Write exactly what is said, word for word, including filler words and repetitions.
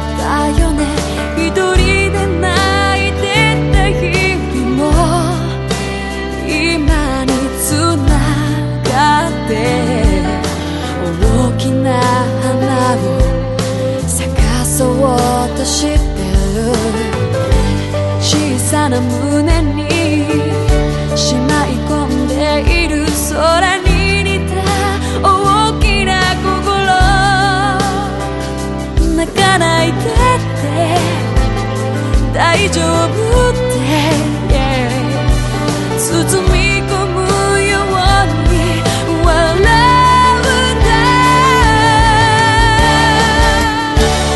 たよね。一人で泣いてた日々も今につながって大きな花を咲かそうとしてる。小さな胸にしまい込んでいる空に似た大きな心。泣かないでって大丈夫